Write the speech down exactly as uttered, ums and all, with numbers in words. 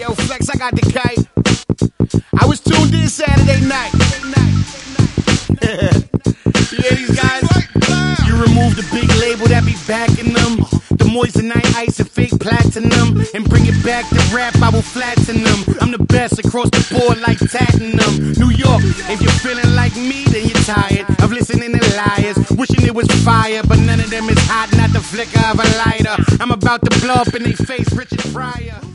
Yo, Flex, I got the kite. I was tuned in Saturday night. Yeah, these guys. You remove the big label that be backing them. The moissanite ice and fake platinum. And bring it back to rap, I will flatten them. I'm the best across the board like Tattenham. New York, if you're feeling like me, then you're tired of listening to liars. Wishing it was fire, but none of them is hot, not the flicker of a lighter. I'm about to blow up in their face, Richard Pryor.